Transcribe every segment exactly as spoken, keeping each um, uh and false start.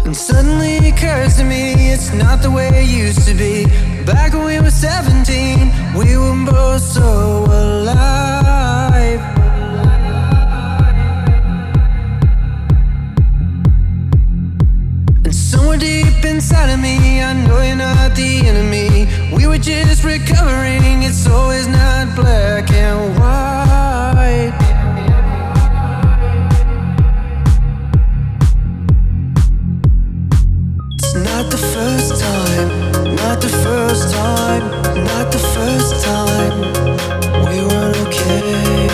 And suddenly it occurs to me it's not the way it used to be. Back when we were seventeen, we were both so alive. And somewhere deep inside of me, I know you're not the enemy. We were just recovering, it's always not black and white. Not the first time, not the first time, not the first time we weren't okay.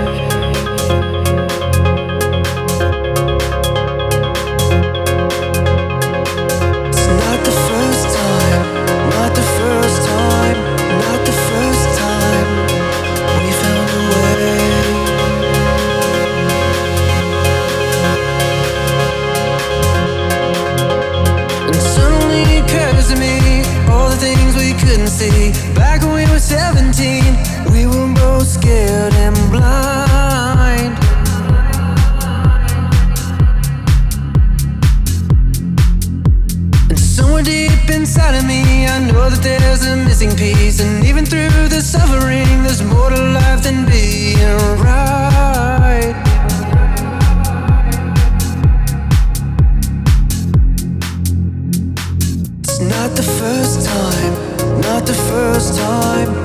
It's not the first time, not the first time, not the first time we found a way. And suddenly it occurs to me all the things we couldn't see. Back when we were seventeen, we were both scared and blind. And somewhere deep inside of me, I know that there's a missing piece. And even through the suffering, there's more to life than being right. Not the first time, not the first time.